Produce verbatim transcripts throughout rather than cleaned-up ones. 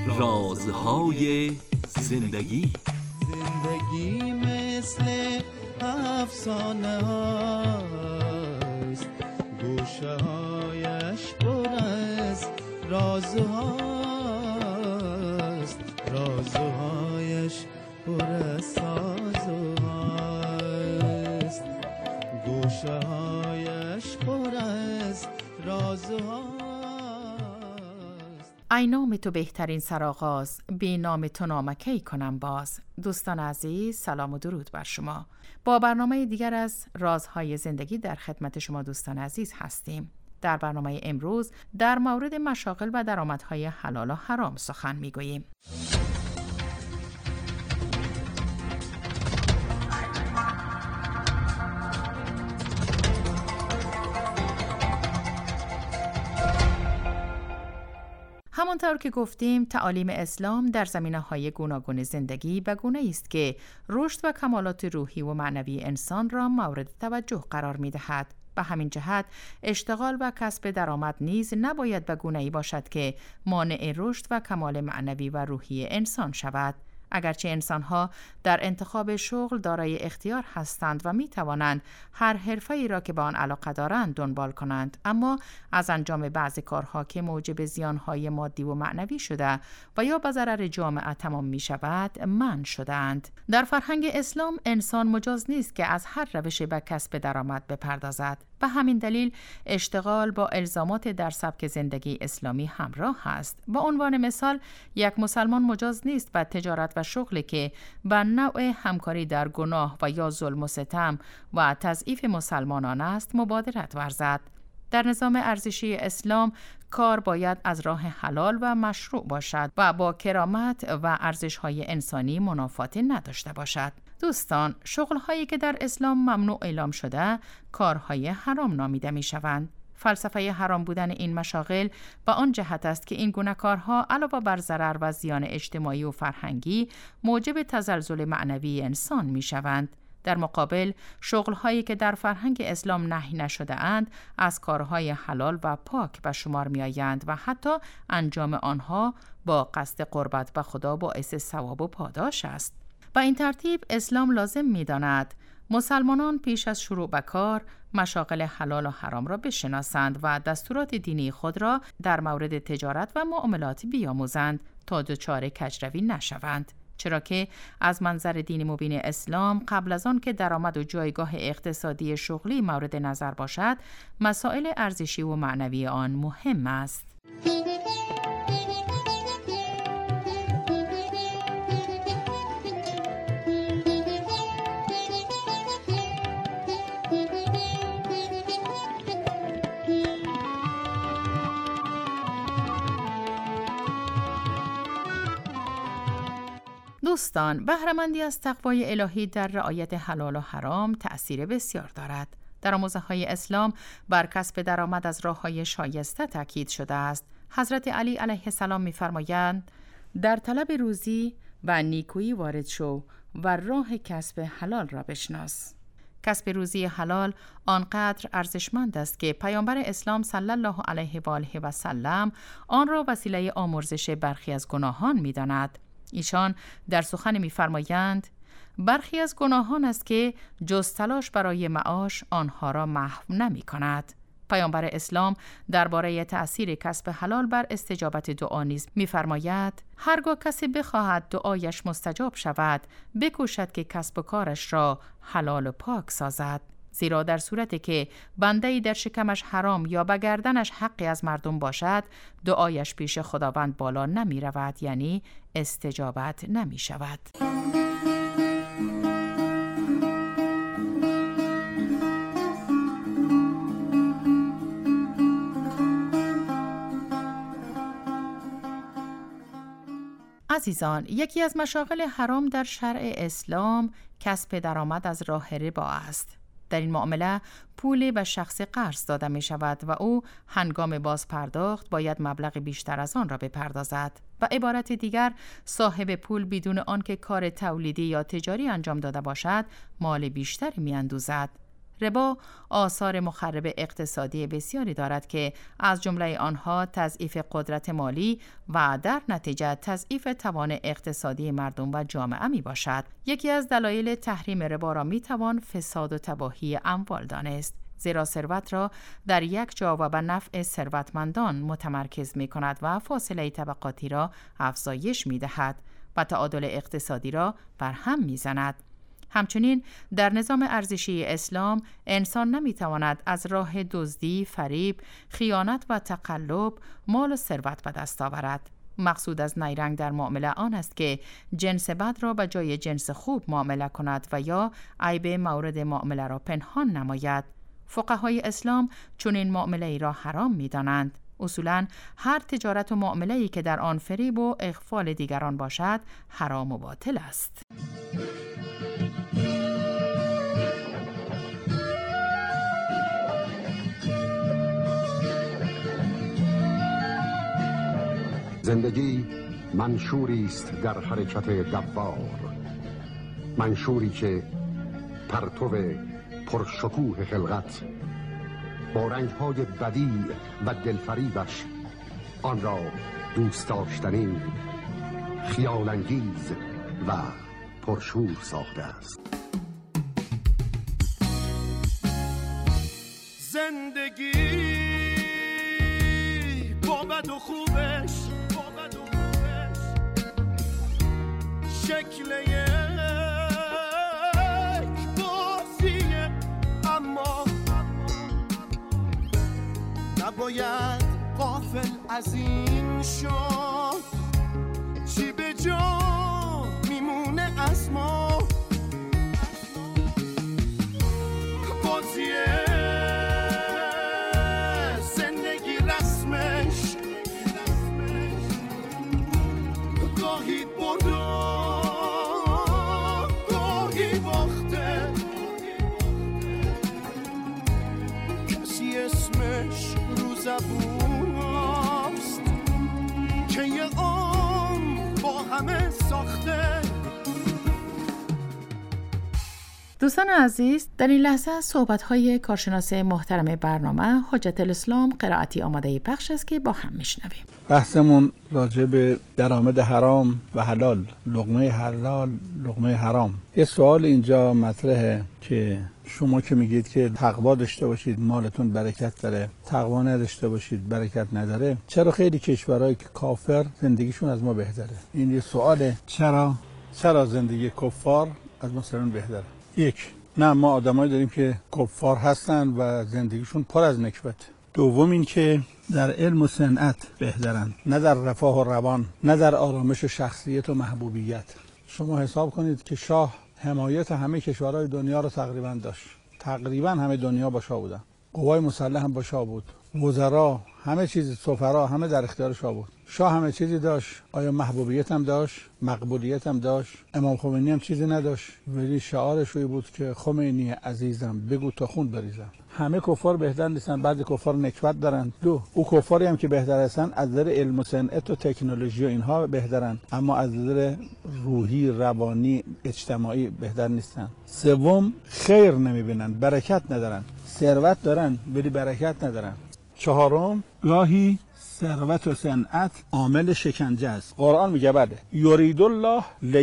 رازهای زندگی. زندگی مثل افسانه هاست، گوشه هایش پر از رازهاست، رازهایش پر از سازهاست، گوشه هایش پر از رازهاست. ای نام تو بهترین سرآغاز، بی نام تو نامکی کنم باز. دوستان عزیز، سلام و درود بر شما. با برنامه دیگر از رازهای زندگی در خدمت شما دوستان عزیز هستیم. در برنامه امروز در مورد مشاغل و درآمدهای حلال و حرام سخن میگوییم. همانطور که گفتیم، تعالیم اسلام در زمینه‌های گوناگون زندگی به گونه‌ای است که رشد و کمالات روحی و معنوی انسان را مورد توجه قرار می‌دهد. به همین جهت اشتغال و کسب درآمد نیز نباید به گونه‌ای باشد که مانع رشد و کمال معنوی و روحی انسان شود. اگرچه انسان‌ها در انتخاب شغل دارای اختیار هستند و می‌توانند هر حرفه‌ای را که به آن علاقه دارند دنبال کنند، اما از انجام بعضی کارها که موجب زیان‌های مادی و معنوی شده و یا به ضرر جامعه تمام می‌شود منع شدند. در فرهنگ اسلام انسان مجاز نیست که از هر روش به کسب درآمد بپردازد. به همین دلیل اشتغال با الزامات در سبک زندگی اسلامی همراه است. با عنوان مثال، یک مسلمان مجاز نیست به تجارت و شغلی که به نوع همکاری در گناه و یا ظلم و ستم و تضعیف مسلمانان است مبادرت ورزد. در نظام ارزشی اسلام کار باید از راه حلال و مشروع باشد و با کرامت و ارزش‌های انسانی منافاتی نداشته باشد. دوستان، شغل‌هایی که در اسلام ممنوع اعلام شده کارهای حرام نامیده می‌شوند. فلسفه حرام بودن این مشاغل به آن جهت است که این گونه کارها علاوه بر ضرر و زیان اجتماعی و فرهنگی موجب تزلزل معنوی انسان می‌شوند. در مقابل، شغل‌هایی که در فرهنگ اسلام نهی نشده اند از کارهای حلال و پاک به شمار می‌آیند و حتی انجام آنها با قصد قربت به خدا باعث ثواب و پاداش است. با این ترتیب اسلام لازم می‌داند مسلمانان پیش از شروع به کار مشاغل حلال و حرام را بشناسند و دستورات دینی خود را در مورد تجارت و معاملات بیاموزند تا دچار کجروی نشوند. چرا که از منظر دین مبین اسلام قبل از آن که درآمد و جایگاه اقتصادی شغلی مورد نظر باشد، مسائل ارزشی و معنوی آن مهم است. دوستان، بهره‌مندی از تقوای الهی در رعایت حلال و حرام تأثیر بسیار دارد. در آموزه‌های اسلام بر کسب درآمد از راه‌های شایسته تاکید شده است. حضرت علی علیه السلام می‌فرمایند: در طلب روزی و نیکویی وارد شو و راه کسب حلال را بشناس. کسب روزی حلال آنقدر ارزشمند است که پیامبر اسلام صلی الله علیه و آله و سلم آن را وسیله آمرزش برخی از گناهان می‌داند. ایشان در سخن می‌فرمایند: برخی از گناهان است که جز تلاش برای معاش آنها را محو نمی‌کند. پیامبر اسلام درباره تأثیر کسب حلال بر استجابت دعا نیز می‌فرماید: هرگاه کسی بخواهد دعایش مستجاب شود، بکوشد که کسب و کارش را حلال و پاک سازد. زیرا در صورتی که بنده‌ای در شکمش حرام یا به گردنش حقی از مردم باشد، دعایش پیش خداوند بالا نمی رود، یعنی استجابت نمی شود. عزیزان، یکی از مشاغل حرام در شرع اسلام کسب درآمد از راه ربا است. در این معامله پول به شخص قرض داده می شود و او هنگام باز پرداخت باید مبلغ بیشتر از آن را بپردازد. و عبارت دیگر، صاحب پول بدون آنکه کار تولیدی یا تجاری انجام داده باشد مال بیشتری می اندوزد. ربا آثار مخرب اقتصادی بسیاری دارد که از جمله آنها تضعیف قدرت مالی و در نتیجه تضعیف توان اقتصادی مردم و جامعه می باشد. یکی از دلایل تحریم ربا را می توان فساد و تباهی اموال دانست، زیرا ثروت را در یک جا و به نفع ثروتمندان متمرکز می کند و فاصله طبقاتی را افزایش می دهد و تعادل اقتصادی را بر هم می زند. همچنین در نظام ارزشی اسلام انسان نمیتواند از راه دزدی، فریب، خیانت و تقلب مال و ثروت به دست آورد. مقصود از نیرنگ در معامله آن است که جنس بد را به جای جنس خوب معامله کند و یا عیب مورد معامله را پنهان نماید. فقهای اسلام چنین معامله ای را حرام می‌دانند. اصولاً هر تجارت و معامله ای که در آن فریب و اغفال دیگران باشد حرام و باطل است. زندگی منشوری است در حرکت دوار، منشوری که پرتو پرشکوه خلقت با رنگ‌های بدیع و دلفریبش آن را دوست داشتنی، خیال‌انگیز و پرشور ساخته است. زندگی با بد و خوبش شکل یک بازیه، اما نباید غافل از این شد چی به جا میمونه از ما. بازیه زندگی رسمش گاهی برد اسمش رو زبونست که یه عمر با همه ساخته. دوستان عزیز، در این لحظه از صحبت‌های کارشناس محترم برنامه حجت الاسلام قرائتی آماده پخش است که با هم میشنویم. بحثمون راجع به درآمد حرام و حلال، لقمه حلال، لقمه حرام. یه سوال اینجا مطرحه که شما که میگید که تقوا داشته باشید مالتون برکت داره، تقوا نداشته باشید برکت نداره، چرا خیلی کشورهایی که کافر زندگیشون از ما بهتره؟ این یه سواله. چرا چرا زندگی کفار از مسلمان بهتره؟ یک، نه، ما آدمایی داریم که کفار هستن و زندگیشون پر از نکبت. دوم این که در علم و صنعت بهترن، نه در رفاه و روان، نه در آرامش و شخصیت و محبوبیت. شما حساب کنید که شاه حمایت همه کشورهای دنیا رو تقریبا داشت، تقریبا همه دنیا با شاه بودن، قوای مسلح هم با شاه بود، وزرا، همه چیز، سفرا، همه در اختیار شاه بود. شاه همه چیزی داشت. آیا محبوبیت هم داشت؟ مقبولیت هم داشت؟ امام خمینی هم چیزی نداشت، ولی شعارش روی بود که خمینی عزیزم بگو تا خون بریزم. همه کفار بهتر نیستن، بعضی کفار نکبت دارن. دو، او کفاری هم که بهتر هستن از نظر علم و صنعت و تکنولوژی و اینها بهترن، اما از نظر روحی، روانی، اجتماعی بهتر نیستن. سوم، خیر نمیبینن، برکت ندارن. ثروت دارن ولی برکت ندارن. چهارم، گاهی ثروت و صنعت عامل شکنجه است. قرآن میگه بله، یرید الله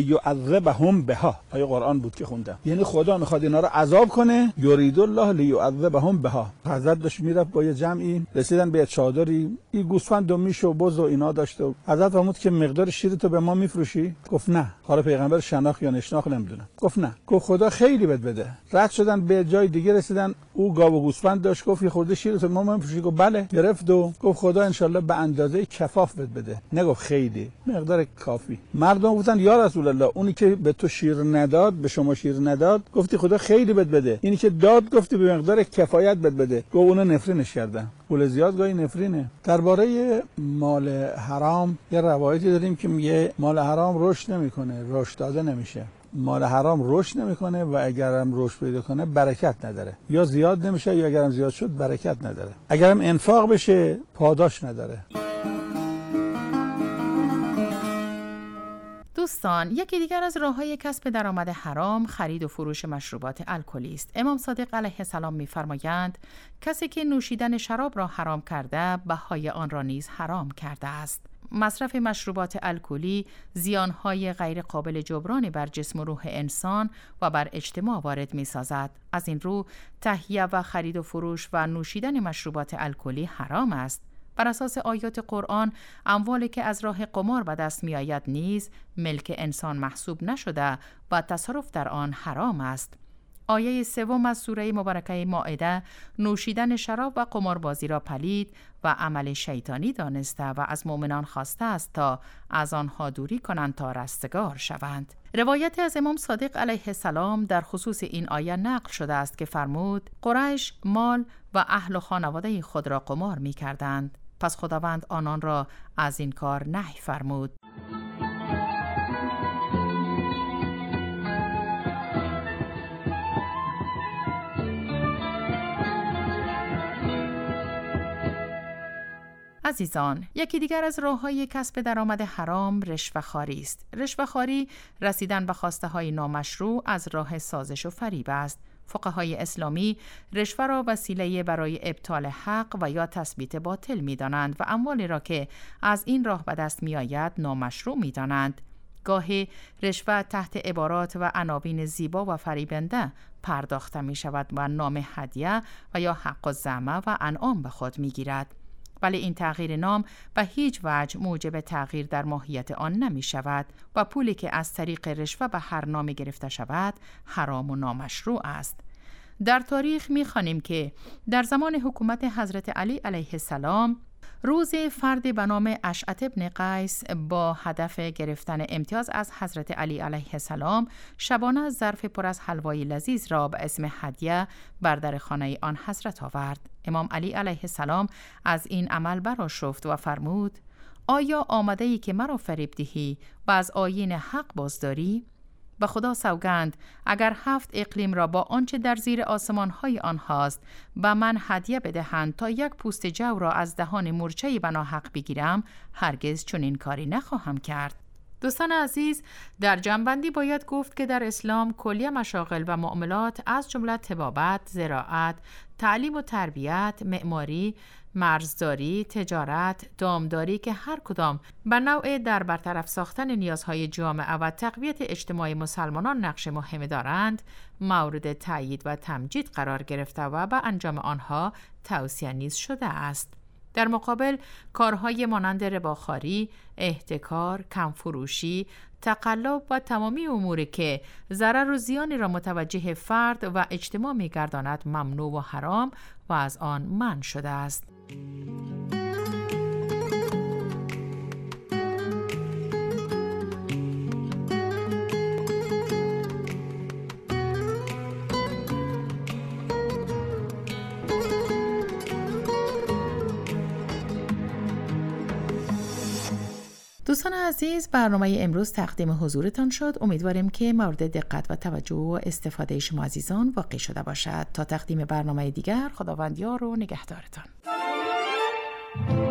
لیعذبهم بها. آیه قرآن بود که خوندم، یعنی خدا میخواد اینا رو عذاب کنه. یرید الله لیعذبهم بها. حضرت داشت میرفت با یه جمعی، رسیدن به چادری، این گوسفند و میش و بز و اینا داشت. حضرت فرمود که مقدار شیر تو به ما میفروشی؟ گفت نه. حالا پیغمبر شناخت یا نشناخت نمیدونم. گفت نه. گفت خدا خیلی بد بده. رد شدن به جای دیگه رسیدن، او گاو و گوسفند داشت، گفت یه خورده شیر تو به ما میفروشی؟ گفت بله. گرفت و گفت خدا ان شاء الله به اندازه کفاف بد بده. نگفت خیلی، مقدار کافی. مردم گفتن یا رسول الله، اونی که به تو شیر نداد به شما شیر نداد، گفتی خدا خیلی بد بده. اینی که داد گفتی به مقدار کفایت بد بده. گفت اونو نفرینش کردن. پول زیاد گاهی نفرینه. درباره مال حرام یه روایتی داریم که میگه مال حرام رشد نمیکنه، رشد داده نمیشه. مال حرام رشد نمیکنه و اگرم رشد پیدا کنه برکت نداره، یا زیاد نمیشه یا اگرم زیاد شد برکت نداره، اگرم انفاق بشه پاداش نداره. دوستان، یکی دیگر از راه‌های کسب درآمد حرام خرید و فروش مشروبات الکلی است. امام صادق علیه السلام می‌فرمایند کسی که نوشیدن شراب را حرام کرده، بهای آن را نیز حرام کرده است. مصرف مشروبات الکلی زیانهای غیر قابل جبران بر جسم و روح انسان و بر اجتماع وارد می‌سازد. از این رو تهیه و خرید و فروش و نوشیدن مشروبات الکلی حرام است. بر اساس آیات قرآن، اموالی که از راه قمار به دست می آید نیز ملک انسان محسوب نشده و تصرف در آن حرام است. آیه سوم از سوره مبارکه مائده نوشیدن شراب و قماربازی را پلید و عمل شیطانی دانسته و از مؤمنان خواسته است تا از آنها دوری کنند تا رستگار شوند. روایت از امام صادق علیه السلام در خصوص این آیه نقل شده است که فرمود قریش مال و اهل و خانواده خود را قمار می کردند. پس خداوند آنان را از این کار نهی فرمود. عزیزان، یکی دیگر از راه‌های کسب درآمد حرام رشوه‌خواری است. رشوه‌خواری رسیدن به خواسته‌های نامشروع از راه سازش و فریب است. فقهای اسلامی رشوه را وسیله برای ابطال حق و یا تثبیت باطل می‌دانند و اموالی را که از این راه به دست می‌آید نامشروع می‌دانند. گاهی رشوه تحت عبارات و عناوین زیبا و فریبنده پرداخته می‌شود و نام هدیه و یا حق الزعمه و انعام به خود می‌گیرد. ولی این تغییر نام به هیچ وجه موجب تغییر در ماهیت آن نمی شود و پولی که از طریق رشوه به هر نامی گرفته شود حرام و نامشروع است. در تاریخ می خوانیم که در زمان حکومت حضرت علی علیه السلام روز فردی به نام اشعث بن قیس با هدف گرفتن امتیاز از حضرت علی علیه السلام شبانه ظرف پر از حلوای لذیذ را به اسم هدیه بر در خانه آن حضرت آورد. امام علی علیه السلام از این عمل برآشفت و فرمود آیا آمده ای که مرا فریب دهی و از آیین حق بازداری؟ به خدا سوگند اگر هفت اقلیم را با آنچه در زیر آسمان‌های آنهاست به من هدیه بدهند تا یک پوست جو را از دهان مورچه‌ای به ناحق بگیرم، هرگز چنین کاری نخواهم کرد. دوستان عزیز، در جمع‌بندی باید گفت که در اسلام کلیه مشاغل و معاملات از جمله طبابت، زراعت، تعلیم و تربیت، معماری، مرزداری، تجارت، دامداری که هر کدام به نوع در برطرف ساختن نیازهای جامعه و تقویت اجتماع مسلمانان نقش مهمی دارند، مورد تأیید و تمجید قرار گرفته و به انجام آنها توصیه نیز شده است. در مقابل کارهای مانند رباخواری، احتکار، کمفروشی، تقلب و تمامی اموری که ضرر و زیانی را متوجه فرد و اجتماع می‌گرداند ممنوع و حرام و از آن منع شده است. دوستان عزیز، برنامه امروز تقدیم حضورتان شد. امیدواریم که مورد دقت و توجه و استفاده شما عزیزان واقع شده باشد. تا تقدیم برنامه دیگر، خداوند یار و نگهدارتان.